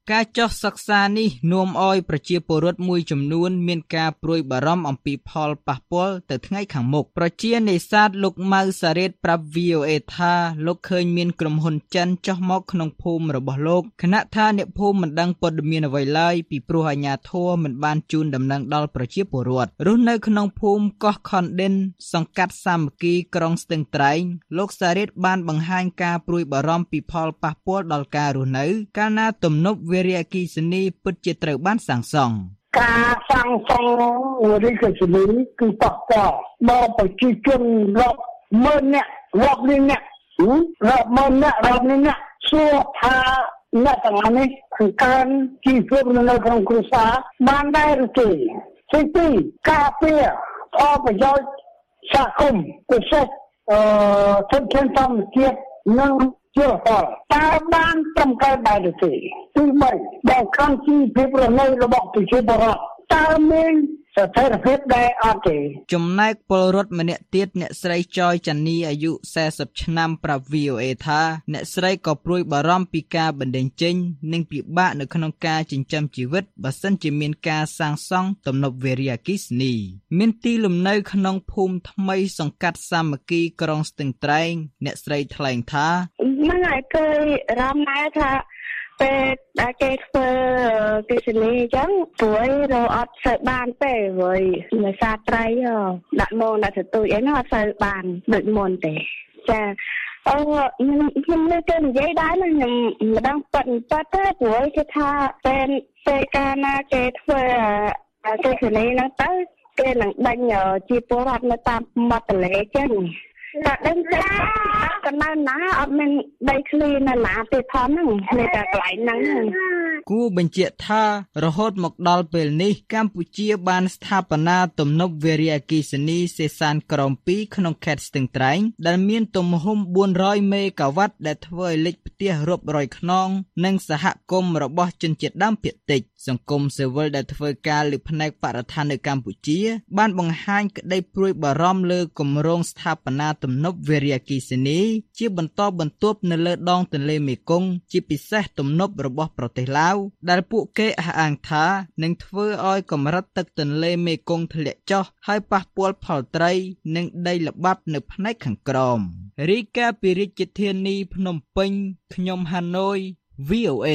ការចុះសិក្សានេះនាំឲ្យប្រជាពលរដ្ឋមួយចំនួនមានការព្រួយបារម្ភអំពីផលប៉ះពាល់ទៅថ្ងៃខាងមុខប្រជានេសាទលោកម៉ៅសារ៉េតប្រាប់ វី អូ เอ ថាលោកឃើញមានក្រុមហ៊ុនចិនចុះមកក្នុងភូមិរបស់លោកខណៈថាអ្នកភូមិមិនដឹងព័ត៌មានអ្វីឡើយពីព្រោះអាជ្ញាធរមិនបានជូនដំណឹងដល់ប្រជាពលរដ្ឋរស់នៅក្នុងភូមិកោះខុនដិនសង្កាត់សាមគ្គីក្រុងស្ទឹងត្រែងលោកសារ៉េតបានបង្ហាញការព្រួយបារម្ភពីផលប៉ះពាល់ដល់ការរស់នៅកាលណាទំនប់វារីអគ្គិសនីពិតជាត្រូវបានសាងសង់ការសាងសង់វារីអគ្គិសនីគឺប៉ះពាល់ដល់ប្រជាជនរាប់ម៉ឺននាក់រាប់លាននាក់រាប់ម៉ឺននាក់រាប់លាននាក់សួរថាអ្នកទាំងនេះគឺការជីវភាពនៅក្នុងគ្រួសារបានដែរឬទេទីពីរការពារផលប្រយោជន៍សហគមន៍ពិសេសអឺធនធានធម្មជាតិនិងជាផលតើបានត្រឹមត្រូវដែរឬទេទីបីដែលកម្មជីវភាពរស់នៅរបស់ប្រជាពលរដ្ឋតើមានស្ថិរភាពដែរអត់ទេចំណែកពលរដ្ឋម្នាក់ទៀតអ្នកស្រីចយចានីអាយុสี่สิบឆ្នាំប្រាប់ វី អូ เอ ថាអ្នកស្រីក៏ព្រួយបារម្ភពីការបណ្តេញចេញនិងពិបាកនៅក្នុងការចិញ្ចឹមជីវិតបើសិនជាមានការសាងសង់ទំនប់វារីអគ្គិសនីមានទីលំនៅក្នុងភូមិថ្មីសង្កាត់សាមគ្គីក្រុងស្ទឹងត្រែងអ្នកស្រីថ្លែងថាមិនឲ្យគេរំណែថាពេលដែលគេធ្វើគិសនីអញ្ចឹងព្រួយរអត់សូវបានទេព្រោះនេសាទត្រីដាក់មកដាក់សទួយអីនោះអត់សូវបានដូចមុនទេចាអឺខ្ញុំនៅគេនិយាយដែរខ្ញុំមិនដឹងប៉ិនប៉ិតទេព្រោះគេថាពេលពេលកាលណាគេធ្វើគិសនីហ្នឹងទៅគេនឹងដេញជាពលរដ្ឋនៅតាមមាត់ទន្លេចឹងតែដឹងថាកណ្ដាលណាអត់មានដីធ្លីនៅណាទេផងហ្នឹងនៅតែកន្លែងហ្នឹងគួរបញ្ជាក់ថារហូតមកដល់ពេលនេះកម្ពុជាបានស្ថាបនាទំនប់វារីអគ្គិសនីសេសានក្រមពីរក្នុងខេត្តស្ទឹងត្រែងដែលមានទំហំបួនរយមេហ្គាវ៉ាត់ដែលធ្វើឲ្យលេចផ្ទះរាប់រយខ្នងនិងសហគមន៍របស់ជនជាតិដើមភាគតិចសង្គមស៊ីវិលដែលធ្វើការលើផ្នែកបរិស្ថាននៅកម្ពុជាបានបង្ហាញក្តីព្រួយបារម្ភលើគម្រោងស្ថាបនាទំនប់វារីអគ្គិសនីជាបន្តបន្ទាប់នៅលើដងទន្លេមេគង្គជាពិសេសទំនប់របស់ប្រទេសឡាវដែលពួកគេអះអាងថានឹងធ្វើឲ្យកម្រិតទឹកទន្លេមេគង្គធ្លាក់ចុះហើយប៉ះពាល់ផលត្រីនិងដីល្បាប់នៅផ្នែកខាងក្រោមរីកាពីរាជធានីភ្នំពេញខ្ញុំហាណូយ វី អូ เอ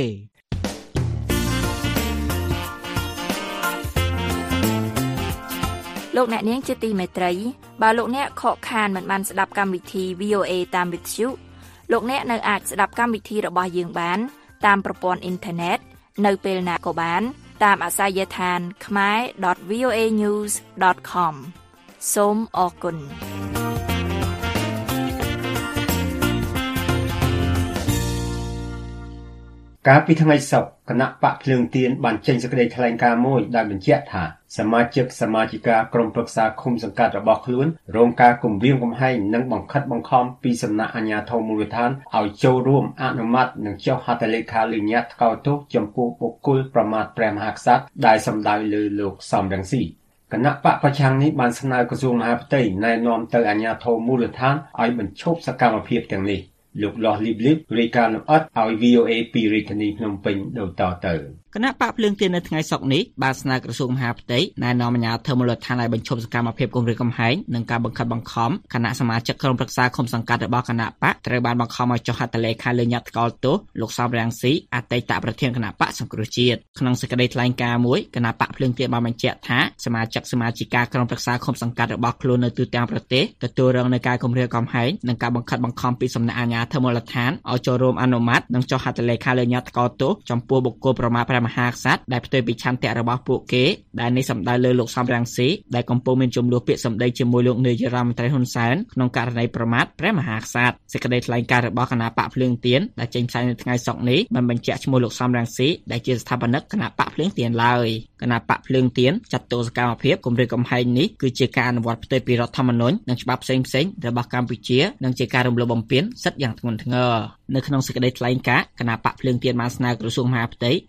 លោកអ្នកនាងជាទីមេត្រីបើលោកអ្នកខកខានមិនបានស្ដាប់កម្មវិធី វី អូ เอ តាមវិទ្យុលោកអ្នកនៅអាចស្ដាប់កម្មវិធីរបស់យើងបានតាមប្រព័ន្ធអ៊ីនធឺណិតនៅពេលណាក៏បានតាមអាសយដ្ឋាន ខមែរ ដត វី អូ เอ ញូស ដត ខម សូមអរគុណកាលពីថ្ងៃសុក្រគណៈបកភ្លើងទៀនបានចេញសេចក្តីថ្លែងការណ៍មួយដែលបញ្ជាក់ថាសមាជិកសមាជិកាក្រុមប្រឹក្សាឃុំសង្កាត់របស់ខ្លួនរងការគំរាមកំហែងនិងបង្ខិតបង្ខំពីសំណាក់អាជ្ញាធរមូលដ្ឋានឲ្យចូលរួមអនុម័តនិងចុះហត្ថលេខាលើញត្តិថ្កោលទោសចំពោះបុគ្គលប្រមាថព្រះមហាក្សត្រដែលសម្ដៅលើលោកសំរងស៊ីគណៈបកប្រឆាំងនេះបានស្នើក្រសួងមហាផ្ទៃណែនាំទៅអាជ្ញាធរមូលដ្ឋានឲ្យបញ្ឈប់សកម្មភាពទាំងនេះលោកលាស់លីបលីបរាយការណ៍លម្អិតឲ្យ វី អូ เอ ពីរាជធានីភ្នំពេញដូចតទៅគណៈបកភ្លើងទៀននៅថ្ងៃសុក្រនេះបានស្នើក្រសួងមហាផ្ទៃណែនាំអាជ្ញាធរមូលដ្ឋានឲ្យបញ្ឈប់សកម្មភាពគំរាមកំហែងនិងការបង្ខិតបង្ខំគណៈសមាជិកក្រុមប្រឹក្សាឃុំសង្កាត់របស់គណៈបកត្រូវបានបង្ខំឲ្យចុះហត្ថលេខាលើញត្តិថ្កោលទោសលោកសំរងស៊ីអតីតប្រធានគណៈបកសង្គ្រោះជាតិក្នុងសេចក្តីថ្លែងការណ៍មួយគណៈបកភ្លើងទៀនបានបញ្ជាក់ថាសមាជិកសមាជិកាក្រុមប្រឹក្សាឃុំសង្កាត់របស់ខ្លួននៅទូទាំងប្រទេសទទួលរងនឹងការគំរាមកំហែងនិងការបង្ខិតបង្ខំពីសំណាក់អាជ្ញាធរមូលដ្ឋានឲ្យចូលរួមអនុម័តនិងចុះហត្ថលេខាលើញត្តិថ្កោលទោសចំពោះបុគ្គលប្រមាថព្រះមហាក្សត្រដែលផ្ទុយពីឆន្ទៈរបស់ពួកគេដែលនេះសំដៅលើលោកសំរងស៊ីដែលកំពុងមានចំនួនពាក្យសម្ដីជាមួយលោកនាយរដ្ឋមន្ត្រីហ៊ុនសែនក្នុងករណីប្រមាថព្រះមហាក្សត្រសេចក្តីថ្លែងការណ៍របស់គណៈបកភ្លើងទៀនដែលចេញផ្សាយនៅថ្ងៃសុក្រនេះបានបញ្ជាក់ឈ្មោះលោកសំរងស៊ីដែលជាស្ថាបនិកគណៈបកភ្លើងទៀនឡើយគណៈបកភ្លើងទៀនចាត់ទោសកម្មភាពគំរាមកំហែងនេះគឺជាការអនុវត្តផ្ទុយពីរដ្ឋធម្មនុញ្ញនិងច្បាប់ផ្សេងៗរបស់កម្ពុជានិងជាការរំលោភបំពានសិទ្ធិយ៉ាងធ្ងន់ធ្ងរនៅក្នុងសេចក្តីថ្លែងការណ៍គណៈបកភ្លើងទៀនបានស្នើក្រសួងមហាផ្ទៃណែនាំអាជ្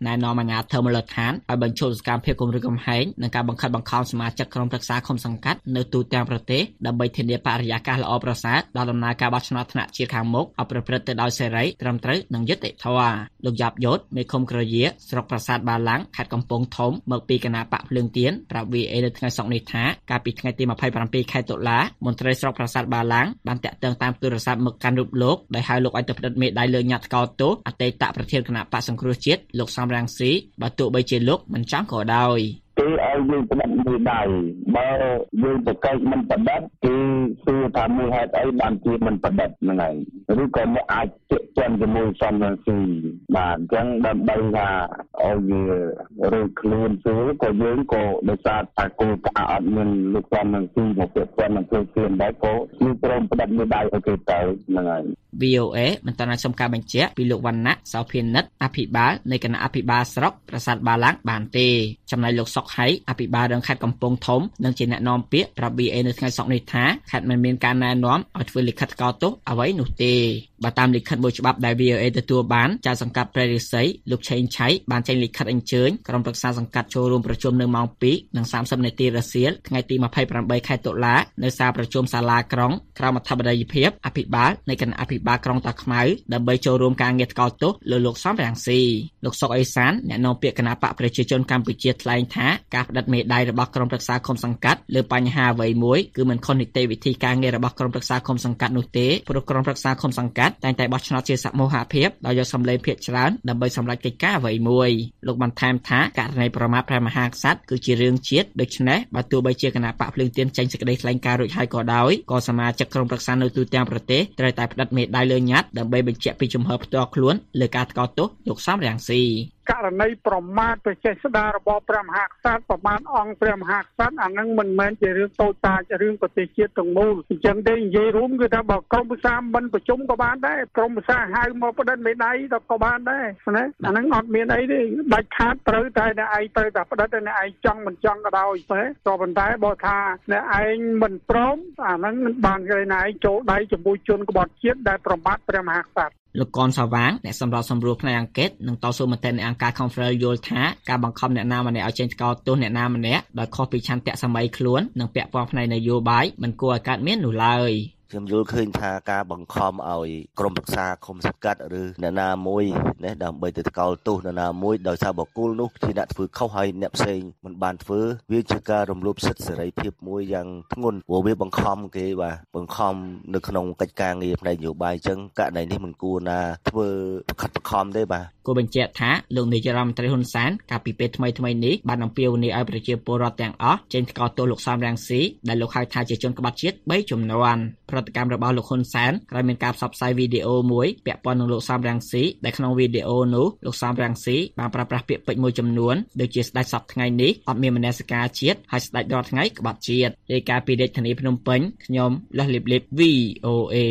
អាជ្ញាធរមូលដ្ឋានឲ្យបញ្ឈប់សកម្មភាពគំរាមកំហែងនិងការបង្ខិតបង្ខំសមាជិកក្រុមប្រឹក្សាឃុំសង្កាត់នៅទូទាំងប្រទេសដើម្បីធានាបរិយាកាសល្អប្រសើរដល់ដំណើរការបោះឆ្នោតថ្នាក់ជាតិខាងមុខឲ្យប្រព្រឹត្តទៅដោយសេរីត្រឹមត្រូវនិងយុត្តិធម៌លោកយ៉ាប់យតមេឃុំក្រយាស្រុកប្រាសាទបាឡាំងខេត្តកំពង់ធំមកពីគណៈបកភ្លើងទៀនប្រាប់ វី អូ អេ នៅថ្ងៃសុក្រនេះថាកាលពីថ្ងៃទីម្ភៃប្រាំពីរខែតុលាមន្ត្រីស្រុកប្រាសាទបាឡាំងបានតាក់ទងតាមទូរស័ព្ទមកកាន់រូបលោកដោយហៅលោកឲ្យទៅផ្តិតមេដាយលើញ៉ាត់ថ្កោលទោសអតីតប្រធានគណៈបកសង្គ្រោះជាតិលោកសំរងស៊ីបើទោះបីជាលោកមិនចង់ក៏ដោយគេឲ្យយើងផ្តិតមេដាយបើយើងប្រកែកមិនផ្តិតគេសួរថាមូលហេតុអីបានជាមិនផ្តិតហ្នឹងហើយឬក៏មកអាចជិះជាន់ជាមួយសំរងស៊ីបាទអញ្ចឹងដើម្បីថាឲ្យវារើខ្លួនសួរក៏យើងក៏ដោយសារតែគោលការណ៍អត់មានលោកសំរងស៊ីមកពាក់ព័ន្ធនឹងធ្វើខ្លួនដែរក៏យើងព្រមផ្តិតមេដាយឲ្យគេទៅហ្នឹងហើយវី អូ អេ មិនទាន់សុំការបញ្ជាក់ពីលោកវណ្ណៈសោភានិតអភិបាលនៃគណៈអភិបាលស្រុកប្រាសាទបាឡាំងបានទេចំណែកលោកសុកហៃអភិបាលរងខេត្តកំពង់ធំនិងជាអ្នកនាំពាក្យប្រាប់ វី អូ អេ នៅថ្ងៃសុក្រនេះថាខេត្តមិនមានការណែនាំឲ្យធ្វើលិខិតថ្កោលទោសអ្វីនោះទេបើតាមលិខិតមួយច្បាប់ដែល វី អូ អេ ទទួលបានចៅសង្កាត់ព្រៃរិស័យលោកឆេងឆៃបានចេញលិខិតអញ្ជើញក្រុមប្រឹក្សាសង្កាត់ចូលរួមប្រជុំនៅម៉ោងពីរនិងសាមសិបនាទីរសៀលថ្ងៃទីម្ភៃប្រាំបីខែតុលានៅសាលប្រជុំសាលាក្រុងក្រោមអធិបតីភាពអភិបាលនៃគណៈអភិបាលក្រុងតាខ្មៅដើម្បីចូលរួមការងារថ្កោលទោសលើលោកសំរងស៊ីលោកសុកអេសានអ្នកនាំពាក្យគណៈបកប្រជាជនកម្ពុជាថ្លែងថាការផ្តិតមេដាយរបស់ក្រុមប្រឹក្សាឃុំសង្កាត់លើបញ្ហាអ្វីមួយគឺមិនខុសនីតិវិធីការងាររបស់ក្រុមប្រឹក្សាឃុំសង្កាត់នោះទេព្រោះក្រុមប្រឹក្សាឃុំសង្កាត់តែងតែបោះឆ្នោតជាសមូហភាពដោយយកសម្លេងភាគច្រើនដើម្បីសម្រេចកិច្ចការអ្វីមួយលោកបន្ថែមថាករណីប្រមាថព្រះមហាក្សត្រគឺជារឿងជាតិដូច្នេះបើទោះបីជាគណៈបកភ្លើងទៀនចេញសេចក្តីថ្លែងការណ៍រួចហើយក៏ដោយក៏សមាជិកក្រុមប្រឹក្សានៅទូទាំងប្រទេសត្រូវតែផ្តិតមេដាយលើញ៉ាត់ដើម្បីបញ្ជាក់ពីជំហរផ្ទាល់ខ្លួនលើការថ្កោលទោសលោកសំរងស៊ីករណីប្រមាថប្រជេស្តារបស់ព្រះមហាក្សត្រប្រមាណអង្គព្រះមហាក្សត្រអានឹងមិនមែនជារឿងតូចតាចរឿងប្រទេសជាតិទាំងមូលអញ្ចឹងទេនិយាយរួមគឺថាបើក្រុមប្រឹក្សាមិនប្រជុំក៏បានដែរក្រុមប្រឹក្សាហៅមកផ្តិតមេដាយទៅក៏បានដែរណាអានឹងអត់មានអីទេដាច់ខាតត្រូវតែអ្នកឯងត្រូវតែផ្តិតតែអ្នកឯងចង់មិនចង់ក៏ដោយទេក៏ប៉ុន្តែបើថាអ្នកឯងមិនព្រមអានឹងបានគេអ្នកឯងចូលដៃជាមួយជនក្បត់ជាតិដែលប្រមាថព្រះមហាក្សត្រលោកកនសាវាងអ្នកសម្របសម្រួលផ្នែកអង្គការនិងតស៊ូមតិនៃអង្គការ Conference យល់ថាការបង្ខំអ្នកណាម្នាក់ឲ្យចេញថ្កោលទោសអ្នកណាម្នាក់ដោយខុសពីឆន្ទៈសម័យខ្លួននិងពាក់ព័ន្ធផ្នែកនយោបាយមិនគួរឲ្យកើតមាននោះឡើយខ្ញុំយល់ឃើញថាការបង្ខំឲ្យក្រុមប្រឹក្សាឃុំសង្កាត់ឬអ្នកណាមួយណាដើម្បីទៅថ្កោលទោសអ្នកណាមួយដោយសារបុគ្គលនោះជាអ្នកធ្វើខុសហើយអ្នកផ្សេងមិនបានធ្វើវាជាការរំលោភសិទ្ធិសេរីភាពមួយយ៉ាងធ្ងន់ព្រោះវាបង្ខំគេបាទបង្ខំនៅក្នុងកិច្ចការងារផ្នែកនយោបាយអញ្ចឹងករណីនេះមិនគួរណាធ្វើបង្ខិតបង្ខំទេបាទគូបញ្ជាក់ថាលោកនាយរដ្ឋមន្ត្រីហ៊ុនសែនកាលពីពេលថ្មីថ្មីនេះបានអំពាវនាវឲ្យប្រជាពលរដ្ឋទាំងអស់ចេញថ្កោលទោសលោកសំរងស៊ីដែលលោកហៅថាជាជនក្បត់ជាតិបីជំនាន់ប្រតិកម្មរបស់លោកហ៊ុនសែនក្រោយមានការផ្សព្វផ្សាយវីដេអូមួយពាក់ព័ន្ធនឹងលោកសំរងស៊ីដែលក្នុងវីដេអូនោះលោកសំរងស៊ីបានប្រើប្រាស់ពាក្យពេចន៍មួយចំនួនដូចជាស្ដេចសពថ្ងៃនេះអត់មានមនសិការជាតិហើយស្ដេចរាល់ថ្ងៃក្បត់ជាតិរាយការណ៍ពីរាជធានីភ្នំពេញខ្ញុំលះលីបលីប វី អូ អេ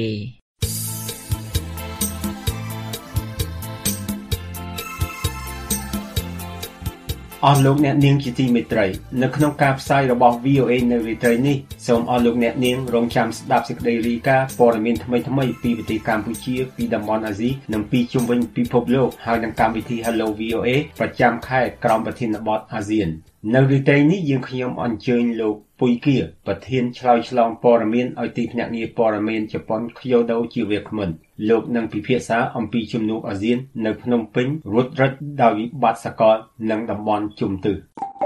អស់លោកអ្នកនាងជាទីមេត្រីនៅក្នុងការផ្សាយរបស់ វី អូ អេ នៅរាត្រីនេះសូមអស់លោកអ្នកនាងរងចាំស្ដាប់សេចក្តីរាយការណ៍ព័ត៌មានថ្មីៗពីប្រទេសកម្ពុជាពីតំបន់អាស៊ីនិងពីជុំវិញពិភពលោកហើយនឹងកម្មវិធី Hello វី អូ អេ ប្រចាំខែក្រោមប្រធានបទអាស៊ាននៅរាត្រីនេះយើងខ្ញុំអញ្ជើញលោកពុយគៀប្រធានឆ្លើយឆ្លងព័ត៌មានឲ្យទីភ្នាក់ងារព័ត៌មានជប៉ុន Kyodo ជាវាគ្មិនលោកនឹងពិភាក្សាអំពីជំនួបអាស៊ាននៅភ្នំពេញរួចរិតដោយវិបត្តិសកលនិងតំបន់ជុំទិស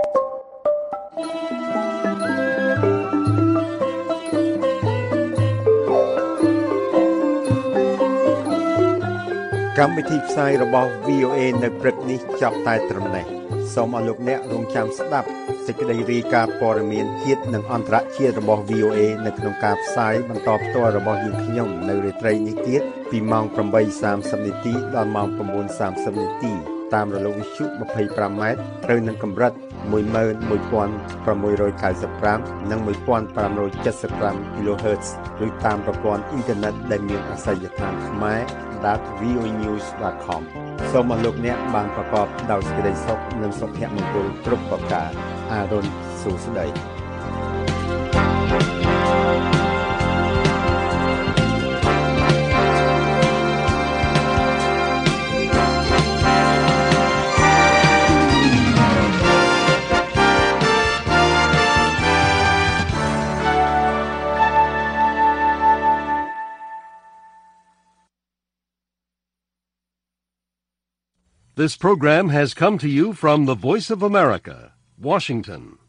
កម្មវិធីផ្សាយរបស់ វី អូ អេ នៅព្រឹកនេះចាប់តែត្រឹមនេះសូមអរលោកអ្នករងចាំស្ដាប់សេចក្តីរាយការណ៍ព័ត៌មានជាតិនិងអន្តរជាតិរបស់ វី អូ អេ នៅក្នុងការផ្សាយបន្តផ្ទាល់របស់យើងខ្ញុំនៅរាត្រីនេះទៀតពីម៉ោង ប្រាំបីសាមសិបនាទីដល់ម៉ោង 9:សាមសិបនាទីតាមរលកវិទ្យុ ម្ភៃប្រាំម៉ែត្រត្រូវនឹងកម្រិត មួយម៉ឺនមួយពាន់ប្រាំមួយរយកៅសិបប្រាំ និង មួយពាន់ប្រាំរយចិតសិបប្រាំ គីឡូហឺតซ์ ឬតាមប្រព័ន្ធអ៊ីនធឺណិតដែលមានអាសយដ្ឋានខ្មែរ dot v o e news dot com សូមអរលោកអ្នកបានប្រកបដោយសេចក្តីសុខនិងសុភមង្គលគ្រប់ប្រការអារុនសួស្តី This program has come to you from the Voice of America, Washington.